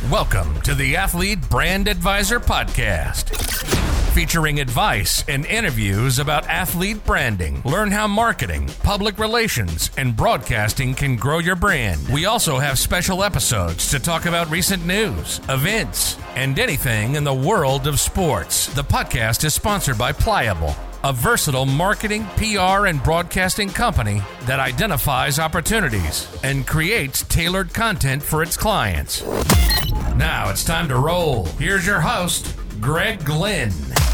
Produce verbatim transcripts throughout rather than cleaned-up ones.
Welcome to the Athlete Brand Advisor Podcast, featuring advice and interviews about athlete branding. Learn how marketing, public relations, and broadcasting can grow your brand. We also have special episodes to talk about recent news, events, and anything in the world of sports. The podcast is sponsored by Pliable, a versatile marketing, P R, and broadcasting company that identifies opportunities and creates tailored content for its clients. Now it's time to roll. Here's your host, Greg Glenn.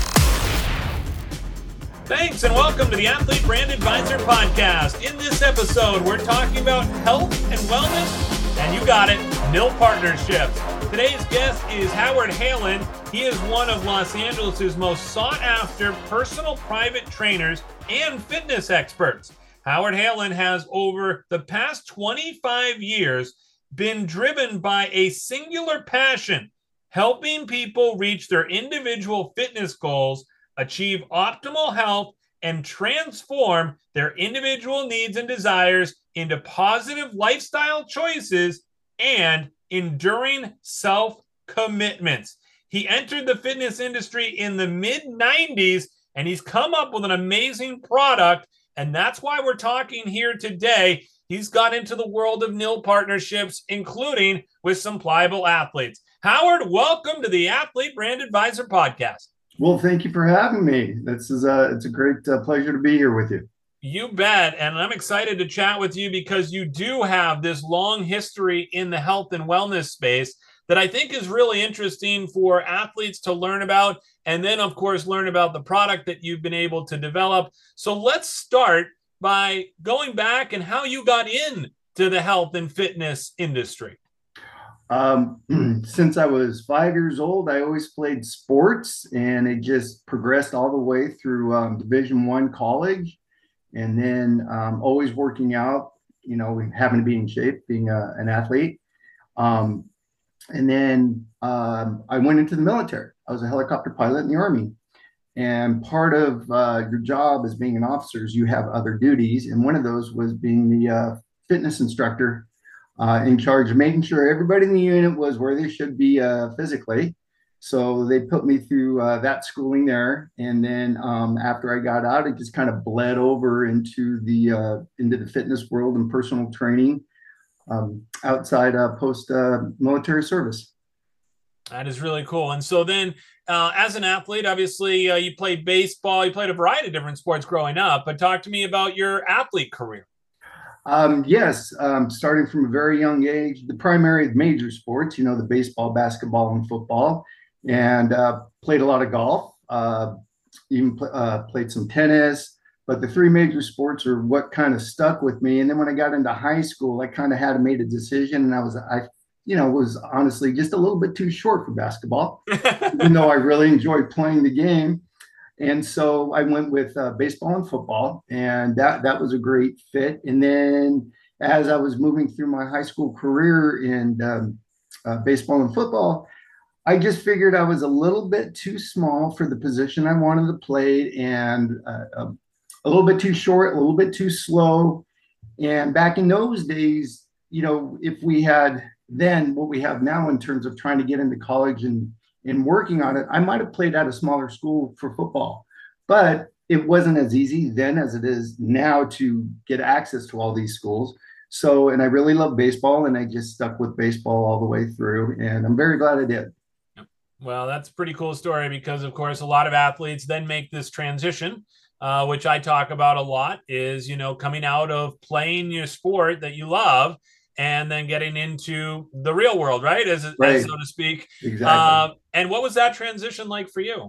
Thanks, and welcome to the Athlete Brand Advisor Podcast. In this episode, we're talking about health and wellness, and you got it, N I L Partnerships. Today's guest is Howard Halen. He is one of Los Angeles' most sought-after personal private trainers and fitness experts. Howard Halen has, over the past twenty-five years, been driven by a singular passion, helping people reach their individual fitness goals, achieve optimal health, and transform their individual needs and desires into positive lifestyle choices and enduring self-commitments. He entered the fitness industry in the mid nineties, and he's come up with an amazing product, and that's why we're talking here today. He's got into the world of N I L partnerships, including with some Pliable athletes. Howard, welcome to the Athlete Brand Advisor Podcast. Well, thank you for having me. This is a, it's a great uh, pleasure to be here with you. You bet. And I'm excited to chat with you because you do have this long history in the health and wellness space that I think is really interesting for athletes to learn about. And then, of course, learn about the product that you've been able to develop. So let's start by going back and how you got into the health and fitness industry. Um, since I was five years old, I always played sports, and it just progressed all the way through um, Division One college, and then um, always working out, you know, having to be in shape, being a, an athlete. Um, and then um, I went into the military. I was a helicopter pilot in the Army. And part of uh, your job as being an officer is you have other duties. And one of those was being the uh, fitness instructor uh, in charge of making sure everybody in the unit was where they should be uh, physically. So they put me through uh, that schooling there. And then um, after I got out, it just kind of bled over into the uh, into the fitness world and personal training um, outside uh, post uh, military service. That is really cool. And so then uh, as an athlete, obviously uh, you played baseball, you played a variety of different sports growing up, but talk to me about your athlete career. Um, yes, um, starting from a very young age, the primary major sports, you know, the baseball, basketball, and football, and uh, played a lot of golf, uh, even pl- uh, played some tennis, but the three major sports are what kind of stuck with me. And then when I got into high school, I kind of had to make a decision, and I was, I you know, was honestly just a little bit too short for basketball, even though I really enjoyed playing the game. And so I went with uh, baseball and football, and that, that was a great fit. And then as I was moving through my high school career in um, uh, baseball and football, I just figured I was a little bit too small for the position I wanted to play, and uh, a, a little bit too short, a little bit too slow. And back in those days, you know, if we had then what we have now in terms of trying to get into college and, and working on it, I might have played at a smaller school for football, but it wasn't as easy then as it is now to get access to all these schools. So, and I really love baseball, and I just stuck with baseball all the way through, and I'm very glad I did. Well, that's a pretty cool story because, of course, a lot of athletes then make this transition, uh, which I talk about a lot, is, you know, coming out of playing your sport that you love and then getting into the real world, right? As, right. as so to speak. Exactly. Uh, and what was that transition like for you?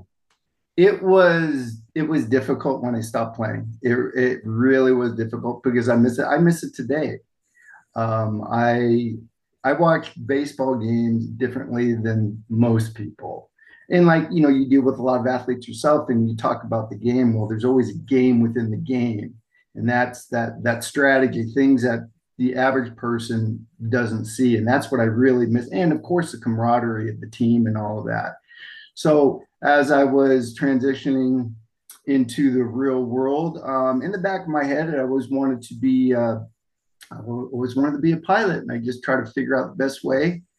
It was, it was difficult when I stopped playing. It, it really was difficult because I miss it. I miss it today. Um, I, I watch baseball games differently than most people. And like, you know, you deal with a lot of athletes yourself and you talk about the game. Well, there's always a game within the game. And that's that, that strategy, things that the average person doesn't see. And that's what I really miss. And of course, the camaraderie of the team and all of that. So as I was transitioning into the real world, um, in the back of my head, I always wanted to be, uh, I always wanted to be a pilot. And I just try to figure out the best way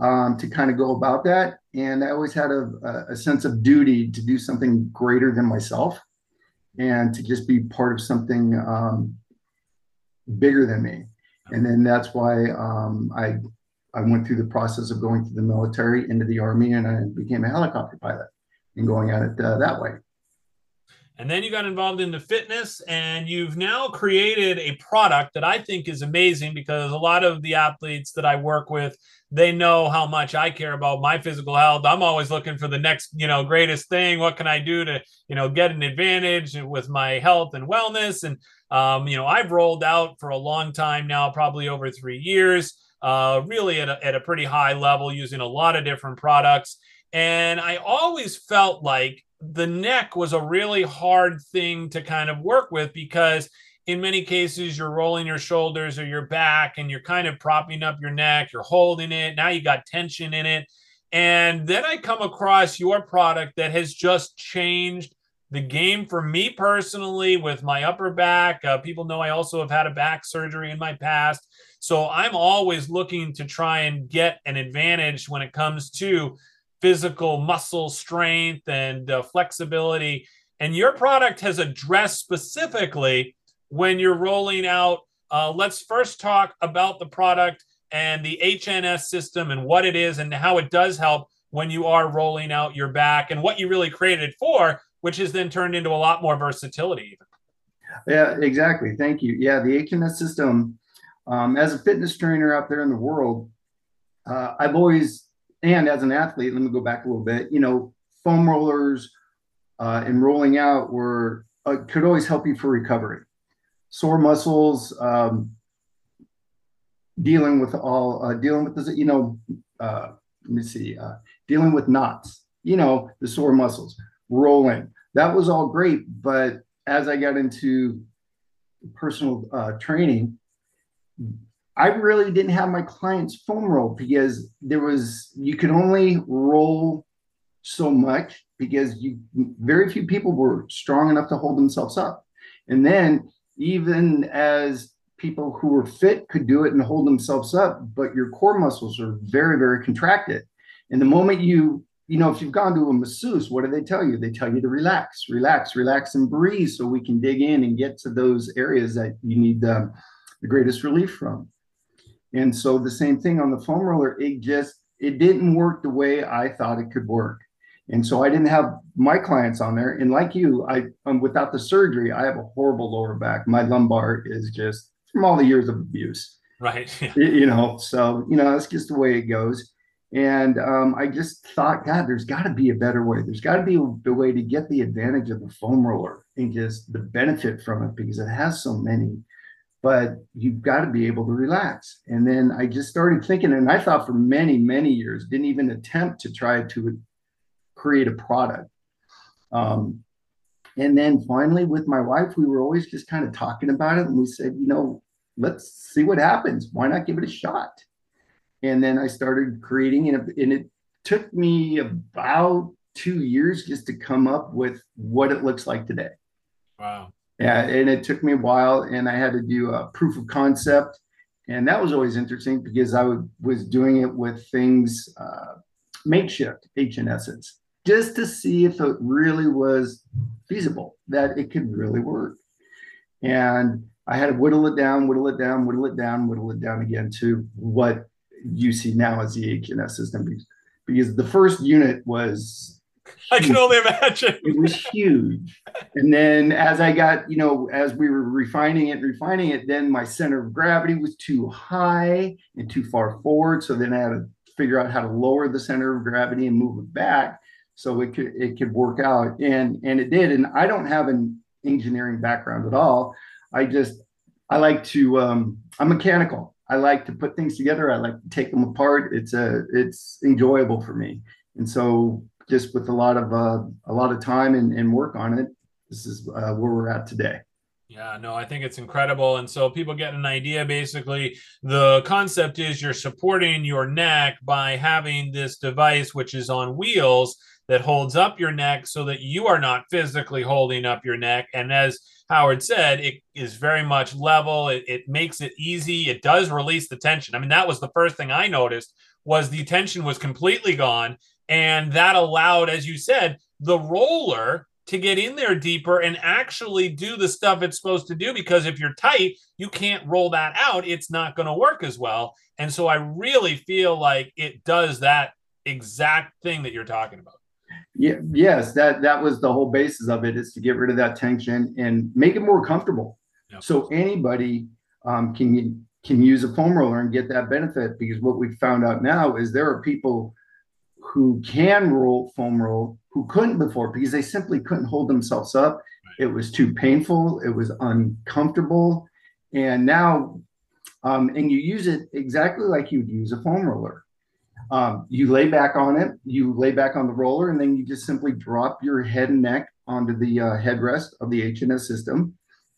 um, to kind of go about that. And I always had a, a sense of duty to do something greater than myself and to just be part of something um, bigger than me. And then that's why um, I I went through the process of going through the military, into the Army, and I became a helicopter pilot and going at it uh, that way. And then you got involved in the fitness, and you've now created a product that I think is amazing, because a lot of the athletes that I work with, they know how much I care about my physical health. I'm always looking for the next, you know, greatest thing. What can I do to, you know, get an advantage with my health and wellness? And, um, you know, I've rolled out for a long time now, probably over three years, uh, really at a, at a pretty high level, using a lot of different products. And I always felt like the neck was a really hard thing to kind of work with, because in many cases you're rolling your shoulders or your back and you're kind of propping up your neck, you're holding it. Now you got tension in it. And then I come across your product that has just changed the game for me personally with my upper back. Uh, people know I also have had a back surgery in my past. So I'm always looking to try and get an advantage when it comes to physical muscle strength and uh, flexibility. And your product has addressed specifically when you're rolling out. Uh, let's first talk about the product and the H N S system and what it is and how it does help when you are rolling out your back, and what you really created it for, which has then turned into a lot more versatility even. Yeah, exactly. Thank you. Yeah, the H N S system, um, as a fitness trainer out there in the world, uh, I've always, and as an athlete, let me go back a little bit, you know, foam rollers uh, and rolling out were, uh, could always help you for recovery. Sore muscles, um, dealing with all, uh, dealing with this, you know, uh, let me see, uh, dealing with knots, you know, the sore muscles, rolling. That was all great. But as I got into personal uh, training, I really didn't have my clients foam roll, because there was, you could only roll so much, because you, very few people were strong enough to hold themselves up. And then even as people who were fit could do it and hold themselves up, but your core muscles are very, very contracted. And the moment you, you know, if you've gone to a masseuse, what do they tell you? They tell you to relax, relax, relax, and breathe, so we can dig in and get to those areas that you need the, the greatest relief from. And so the same thing on the foam roller, it just, it didn't work the way I thought it could work. And so I didn't have my clients on there. And like you, I, um, without the surgery, I have a horrible lower back. My lumbar is just from all the years of abuse. Right. You know, so, you know, that's just the way it goes. And um, I just thought, God, there's got to be a better way. There's got to be a, a way to get the advantage of the foam roller and just the benefit from it, because it has so many. But you've got to be able to relax. And then I just started thinking, and I thought for many, many years, didn't even attempt to try to create a product. Um, and then finally with my wife, we were always just kind of talking about it. And we said, you know, let's see what happens. Why not give it a shot? And then I started creating it. And it took me about two years just to come up with what it looks like today. Wow. Yeah, and it took me a while, and I had to do a proof of concept, and that was always interesting, because I would, was doing it with things, uh, makeshift H N Ss, just to see if it really was feasible, that it could really work. And I had to whittle it down, whittle it down, whittle it down, whittle it down again to what you see now as the H N S system, because, because the first unit was, I can only imagine. It was huge. And then as I got, you know, as we were refining it, refining it, then my center of gravity was too high and too far forward. So then I had to figure out how to lower the center of gravity and move it back so it could, it could work out. And, and it did. And I don't have an engineering background at all. I just, I like to, um, I'm mechanical. I like to put things together. I like to take them apart. It's a, it's enjoyable for me. And so just with a lot of uh, a lot of time and, and work on it, this is uh, where we're at today. Yeah, no, I think it's incredible. And so people get an idea. Basically, the concept is you're supporting your neck by having this device, which is on wheels, that holds up your neck so that you are not physically holding up your neck. And as Howard said, it is very much level. It, it makes it easy. It does release the tension. I mean, that was the first thing I noticed, was the tension was completely gone. And that allowed, as you said, the roller to get in there deeper and actually do the stuff it's supposed to do. Because if you're tight, you can't roll that out. It's not going to work as well. And so I really feel like it does that exact thing that you're talking about. Yeah, yes, that that was the whole basis of it, is to get rid of that tension and make it more comfortable. Yep. So anybody um, can can use a foam roller and get that benefit, because what we found out now is there are people who can roll foam roll who couldn't before, because they simply couldn't hold themselves up. Right. It was too painful. It was uncomfortable. And now, um, and you use it exactly like you'd use a foam roller. Um, you lay back on it, you lay back on the roller, and then you just simply drop your head and neck onto the uh, headrest of the H and S system.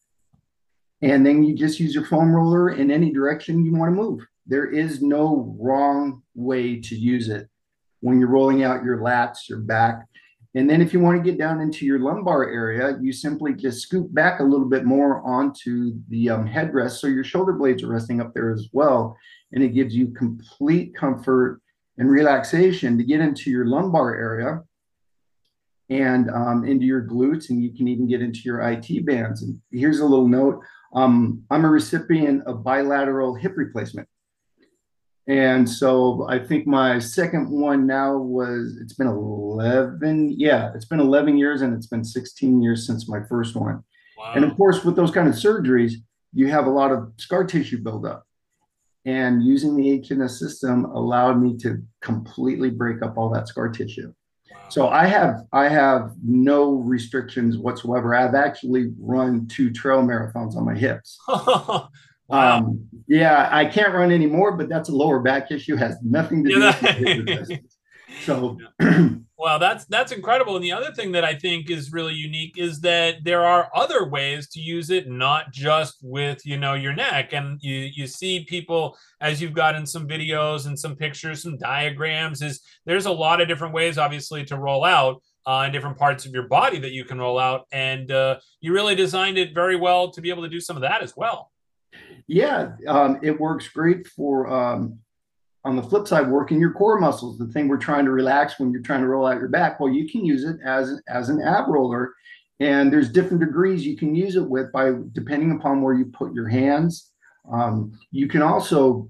And then you just use your foam roller in any direction you want to move. There is no wrong way to use it when you're rolling out your lats, your back. And then if you want to get down into your lumbar area, you simply just scoop back a little bit more onto the um, headrest, so your shoulder blades are resting up there as well. And it gives you complete comfort and relaxation to get into your lumbar area and um, into your glutes, and you can even get into your I T bands. And here's a little note. Um, I'm a recipient of bilateral hip replacement. And so I think my second one now was, it's been eleven, yeah, it's been eleven years, and it's been sixteen years since my first one. Wow. And of course, with those kind of surgeries, you have a lot of scar tissue buildup. And using the H and S system allowed me to completely break up all that scar tissue. Wow. So I have I have no restrictions whatsoever. I've actually run two trail marathons on my hips. Wow. Um, yeah, I can't run anymore, but that's a lower back issue. Has nothing to do with hip resistance. So well, that's that's incredible. And the other thing that I think is really unique is that there are other ways to use it, not just with, you know, your neck. And you you see people, as you've got in some videos and some pictures, some diagrams, is there's a lot of different ways, obviously, to roll out uh, in different parts of your body that you can roll out. And uh, you really designed it very well to be able to do some of that as well. Yeah, um, it works great for, um, on the flip side, working your core muscles, the thing we're trying to relax when you're trying to roll out your back. Well, you can use it as, as an ab roller, and there's different degrees you can use it with by depending upon where you put your hands. Um, you can also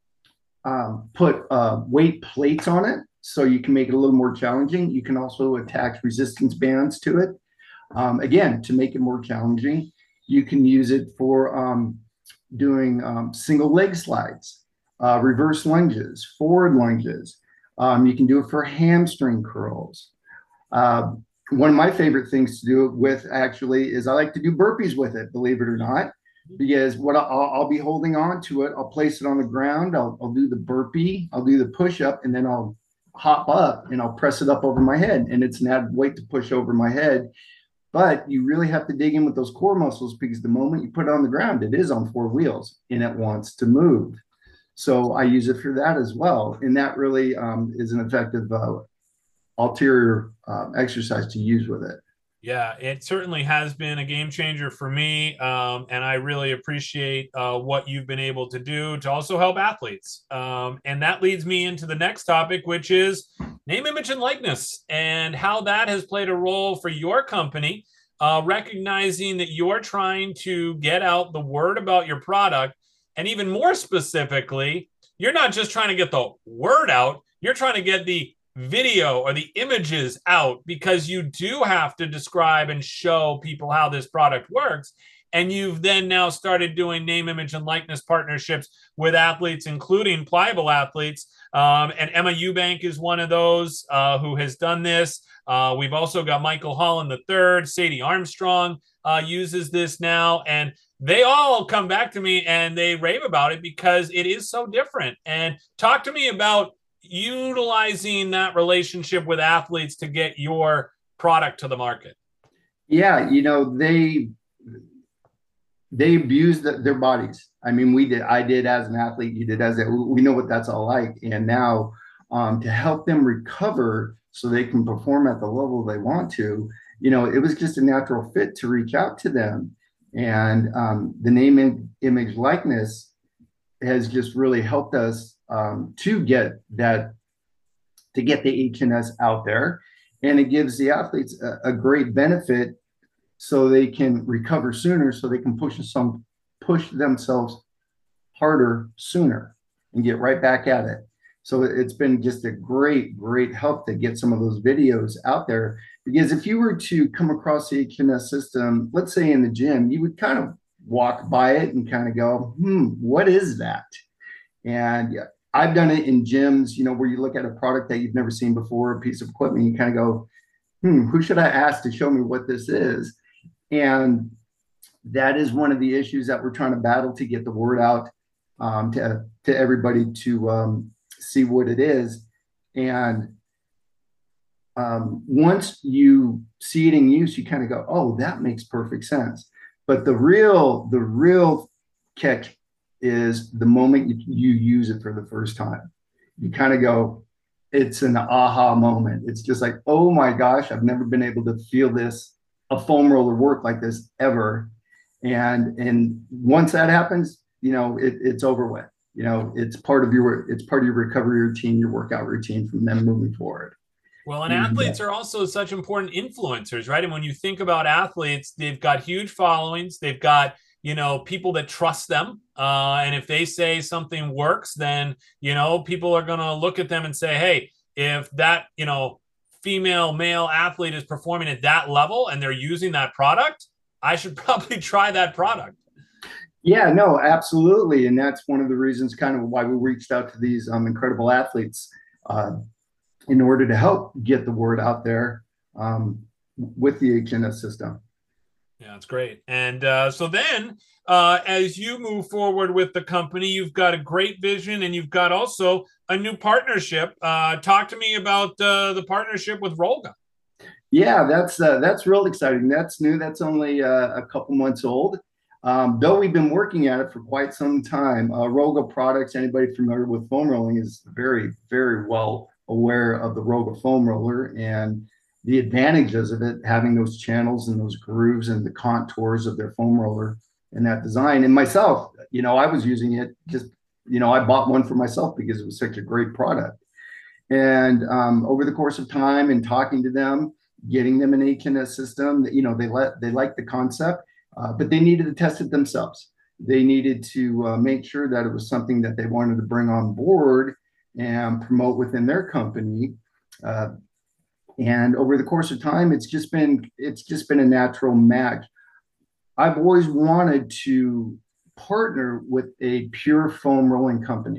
um, put uh, weight plates on it, so you can make it a little more challenging. You can also attach resistance bands to it. Um, again, to make it more challenging, you can use it for um, doing um, single leg slides, uh, reverse lunges, forward lunges. Um, you can do it for hamstring curls. Uh, one of my favorite things to do it with actually is I like to do burpees with it, believe it or not, because what I'll, I'll be holding on to it, I'll place it on the ground, I'll, I'll do the burpee, I'll do the push up, and then I'll hop up and I'll press it up over my head, and it's an added weight to push over my head. But you really have to dig in with those core muscles, because the moment you put it on the ground, it is on four wheels and it wants to move. So I use it for that as well. And that really um, is an effective uh, ulterior uh, exercise to use with it. Yeah, it certainly has been a game changer for me. Um, and I really appreciate uh, what you've been able to do to also help athletes. Um, and that leads me into the next topic, which is name, image, and likeness, and how that has played a role for your company, uh, recognizing that you're trying to get out the word about your product. And even more specifically, you're not just trying to get the word out, you're trying to get the video or the images out, because you do have to describe and show people how this product works. And you've then now started doing name, image, and likeness partnerships with athletes, including Pliable Athletes. Um, and Emma Eubank is one of those uh, who has done this. Uh, we've also got Michael Holland the third, Sadie Armstrong uh, uses this now. And they all come back to me and they rave about it because it is so different. And talk to me about utilizing that relationship with athletes to get your product to the market. Yeah, you know, they they abuse the, their bodies. I mean, we did, I did as an athlete, you did as a, we know what that's all like. And now um, to help them recover so they can perform at the level they want to, you know, it was just a natural fit to reach out to them. And um, the name, image, likeness has just really helped us um, to get that, to get the H and S out there. And it gives the athletes a, a great benefit so they can recover sooner, so they can push some, push themselves harder sooner and get right back at it. So it's been just a great, great help to get some of those videos out there. Because if you were to come across the H and S system, let's say in the gym, you would kind of walk by it and kind of go, hmm, what is that? And yeah, I've done it in gyms, you know, where you look at a product that you've never seen before, a piece of equipment, you kind of go, hmm, who should I ask to show me what this is? And that is one of the issues that we're trying to battle to get the word out um, to, to everybody to um, see what it is. And um, once you see it in use, you kind of go, oh, that makes perfect sense. But the real, the real catch is the moment you, you use it for the first time. You kind of go, it's an aha moment. It's just like, oh my gosh, I've never been able to feel this, a foam roller work like this ever. And and once that happens, you know, it, it's over with. You know, it's part of your, it's part of your recovery routine, your workout routine from them moving forward. Well, and athletes are also such important influencers, right? And when you think about athletes, they've got huge followings. They've got, you know, people that trust them. Uh, and if they say something works, then, you know, people are going to look at them and say, hey, if that, you know, female, male athlete is performing at that level and they're using that product, I should probably try that product. Yeah, no, absolutely. And that's one of the reasons kind of why we reached out to these um, incredible athletes uh, in order to help get the word out there um, with the H and S system. Yeah, that's great. And uh, so then uh, as you move forward with the company, you've got a great vision and you've got also a new partnership. Uh, talk to me about uh, the partnership with Rolga. Yeah, that's uh, that's real exciting. That's new. That's only uh, a couple months old. Um, though we've been working at it for quite some time. Uh, Rolga products, anybody familiar with foam rolling is very, very well aware of the Rolga foam roller and the advantages of it, having those channels and those grooves and the contours of their foam roller and that design. And myself, you know, I was using it just, you know, I bought one for myself because it was such a great product. And um, over the course of time and talking to them, getting them an H and S system, you know, they let, they liked the concept. Uh, but they needed to test it themselves. They needed to uh, make sure that it was something that they wanted to bring on board and promote within their company. Uh, and over the course of time, it's just been it's just been a natural match. I've always wanted to partner with a pure foam rolling company,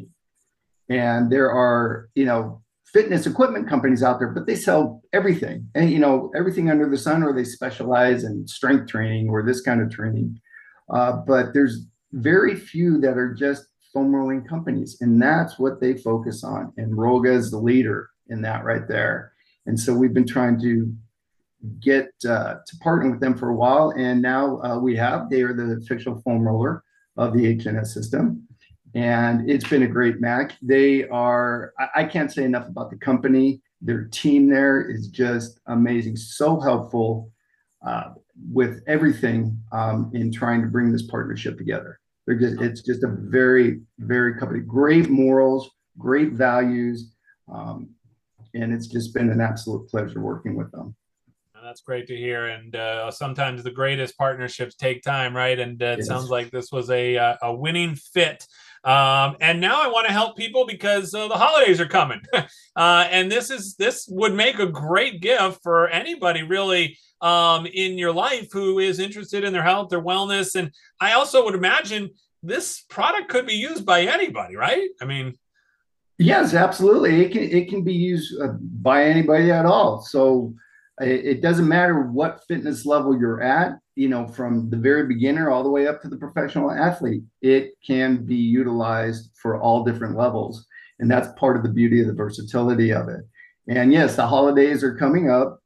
and there are you know fitness equipment companies out there, but they sell everything and, you know, everything under the sun, or they specialize in strength training or this kind of training. Uh, but there's very few that are just foam rolling companies, and that's what they focus on. And Rolga is the leader in that right there. And so we've been trying to get uh, to partner with them for a while. And now uh, we have, they are the official foam roller of the H and S system. And it's been a great match. They are, I can't say enough about the company. Their team there is just amazing. So helpful uh, with everything um, in trying to bring this partnership together. They're just, it's just a very, very company. Great morals, great values. Um, and it's just been an absolute pleasure working with them. That's great to hear. And uh, sometimes the greatest partnerships take time, right? And uh, it yes. sounds like this was a, a winning fit. Um, and now I want to help people because uh, the holidays are coming. uh, and this is this would make a great gift for anybody really um, in your life who is interested in their health, their wellness. And I also would imagine this product could be used by anybody, right? I mean, yes, absolutely. It can it can be used uh, by anybody at all. So it, it doesn't matter what fitness level you're at. You know, from the very beginner all the way up to the professional athlete, it can be utilized for all different levels. And that's part of the beauty of the versatility of it. And yes, the holidays are coming up.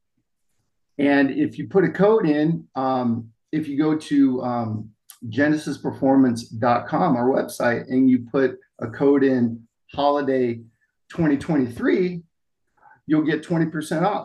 And if you put a code in, um, if you go to um, genesis performance dot com, our website, and you put a code in holiday twenty twenty-three, you'll get twenty percent off.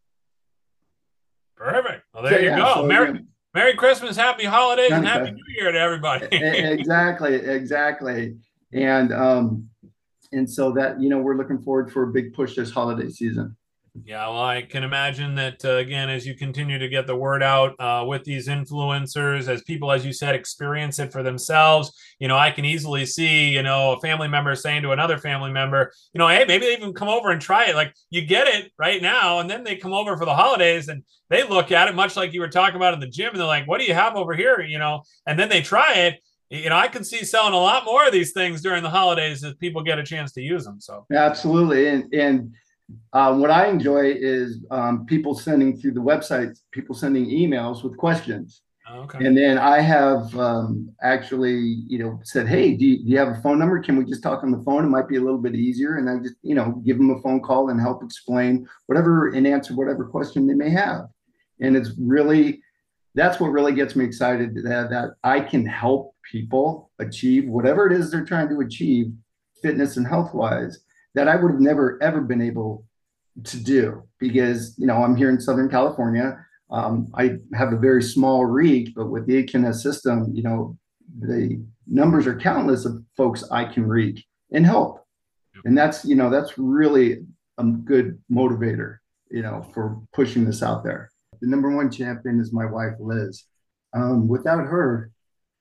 Perfect. Well, there So, you yeah, go. so, Merry, yeah. Merry Christmas, Happy Holidays, and Okay. Happy New Year to everybody. Exactly, exactly. And um, and so that, you know, we're looking forward for a big push this holiday season. Yeah, well, I can imagine that, uh, again, as you continue to get the word out uh, with these influencers, as people, as you said, experience it for themselves, you know, I can easily see, you know, a family member saying to another family member, you know, hey, maybe they even come over and try it. Like, you get it right now, and then they come over for the holidays, and they look at it much like you were talking about in the gym, and they're like, what do you have over here, you know, and then they try it. You know, I can see selling a lot more of these things during the holidays as people get a chance to use them. So Absolutely. And, and uh, what I enjoy is um, people sending through the website, people sending emails with questions. Okay. And then I have um, actually, you know, said, hey, do you, do you have a phone number? Can we just talk on the phone? It might be a little bit easier. And I just, you know, give them a phone call and help explain whatever and answer whatever question they may have. And it's really, that's what really gets me excited, that, that I can help people achieve whatever it is they're trying to achieve, fitness and health wise, that I would have never, ever been able to do, because, you know, I'm here in Southern California. Um, I have a very small reach, but with the H N S system, you know, the numbers are countless of folks I can reach and help. And that's, you know, that's really a good motivator, you know, for pushing this out there. The number one champion is my wife, Liz. Um, without her,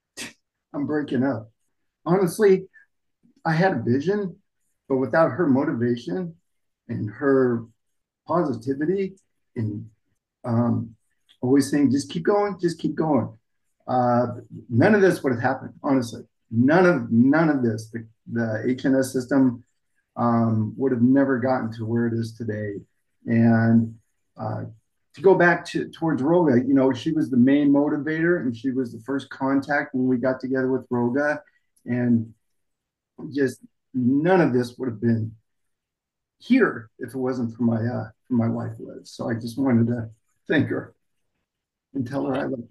I'm breaking up. Honestly, I had a vision, but without her motivation and her positivity and um, always saying, just keep going, just keep going. Uh, none of this would have happened, honestly. None of none of this. The, the H N S system um, would have never gotten to where it is today. And uh, to go back to towards Roga, you know, she was the main motivator, and she was the first contact when we got together with Roga. And just none of this would have been here if it wasn't for my uh, for my wife, Liz. So I just wanted to thank her and tell her I love her.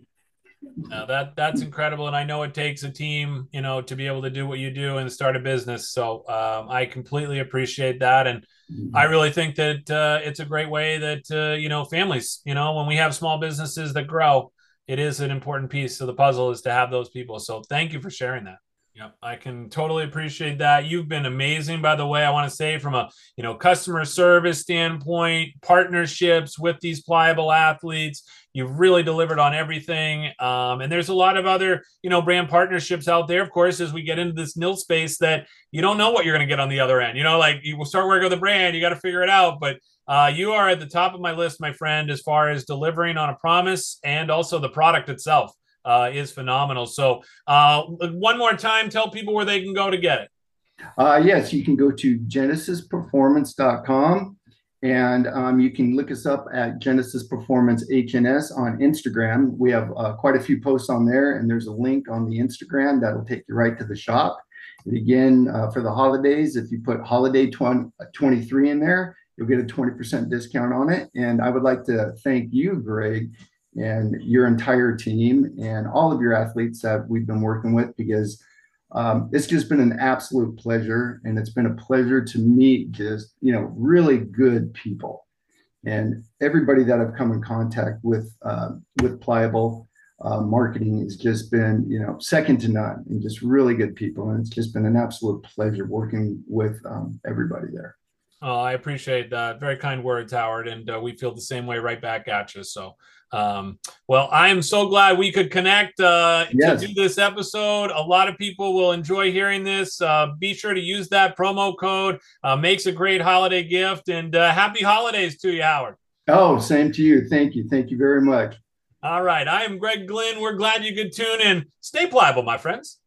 Now that that's incredible, and I know it takes a team, you know, to be able to do what you do and start a business. So um, I completely appreciate that, and mm-hmm. I really think that uh, it's a great way that uh, you know, families, you know, when we have small businesses that grow, it is an important piece of the puzzle is to have those people. So thank you for sharing that. Yeah, I can totally appreciate that. You've been amazing, by the way. I want to say from a, you know, customer service standpoint, partnerships with these pliable athletes, you've really delivered on everything. Um, and there's a lot of other, you know, brand partnerships out there, of course, as we get into this N I L space that you don't know what you're going to get on the other end. You know, like you will start working with a brand, you got to figure it out. But uh, you are at the top of my list, my friend, as far as delivering on a promise and also the product itself. Uh, is phenomenal. So uh, one more time, tell people where they can go to get it. Uh, yes, you can go to genesis performance dot com, and um, you can look us up at Genesis Performance H N S on Instagram. We have uh, quite a few posts on there, and there's a link on the Instagram that'll take you right to the shop. And again, uh, for the holidays, if you put holiday twenty-three in there, you'll get a twenty percent discount on it. And I would like to thank you, Greg, and your entire team and all of your athletes that we've been working with, because um, it's just been an absolute pleasure. And it's been a pleasure to meet just, you know, really good people. And everybody that I've come in contact with, uh, with Pliable uh, Marketing has just been, you know, second to none, and just really good people. And it's just been an absolute pleasure working with um, everybody there. Oh, I appreciate that. Very kind words, Howard. And uh, we feel the same way right back at you. So, um, well, I am so glad we could connect uh, yes. to do this episode. A lot of people will enjoy hearing this. Uh, be sure to use that promo code. Uh, makes a great holiday gift. And uh, happy holidays to you, Howard. Oh, same to you. Thank you. Thank you very much. All right. I am Greg Glynn. We're glad you could tune in. Stay pliable, my friends.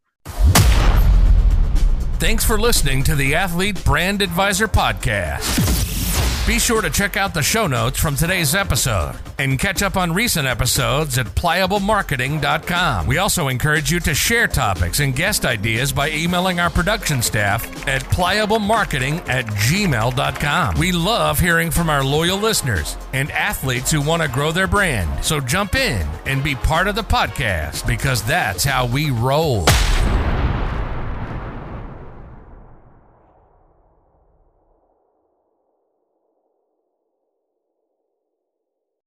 Thanks for listening to the Athlete Brand Advisor Podcast. Be sure to check out the show notes from today's episode and catch up on recent episodes at pliable marketing dot com. We also encourage you to share topics and guest ideas by emailing our production staff at pliable marketing at gmail dot com. We love hearing from our loyal listeners and athletes who want to grow their brand. So jump in and be part of the podcast, because that's how we roll.